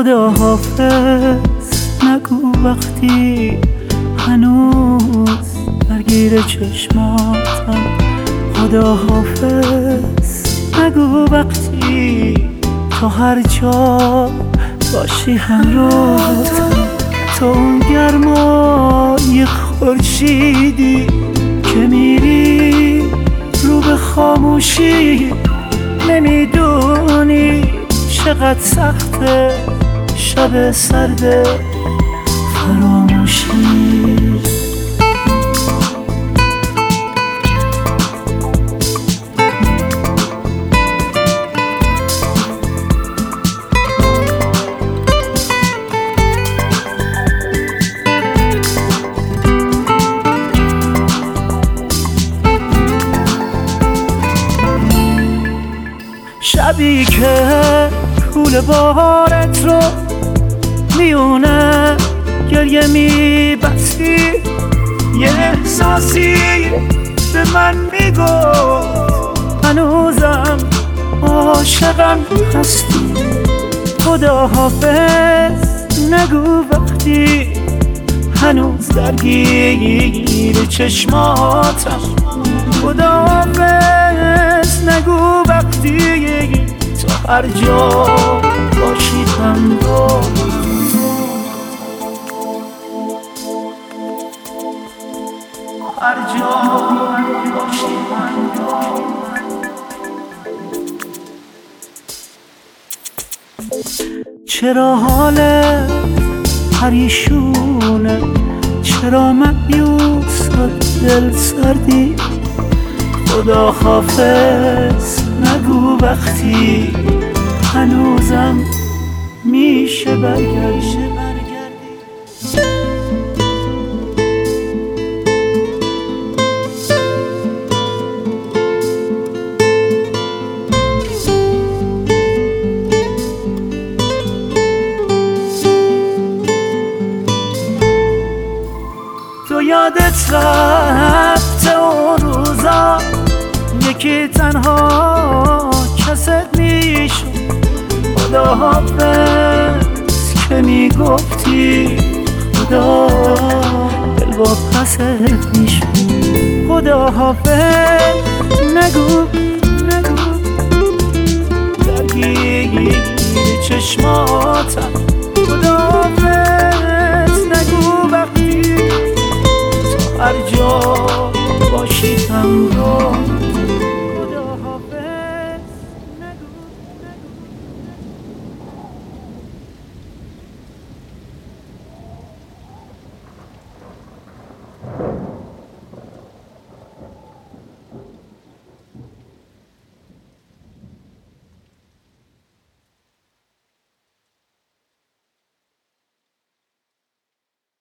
خدا حافظ نگو وقتی هنوز درگیر چشماتم. خدا حافظ نگو وقتی تا هر جا باشی همراهتم. تو اون گرمای خورشیدی که میری رو به خاموشی، نمیدونی چقدر سخته شب سرد فراموشی. شبی که پول بارت رو میونه گریه میبستی، یه احساسی به من میگو هنوزم عاشقم هستی. خدا حافظ نگو وقتی هنوز درگیر چشماتم. خدا حافظ نگو وقتی تا هر جا باشی همراه. هر جا باشی همراه. چرا حالت پریشونه، چرا مایوس و دل سردی؟ خدا حافظ نگو وقتی هنوزم میشه برگردی. تو یادت رفته اون روزا یکی تنها کست میشد. خدا حافظ که میگفتی خدا دل با پست میشد. خدا حافظ نگو درگیر چشماتم.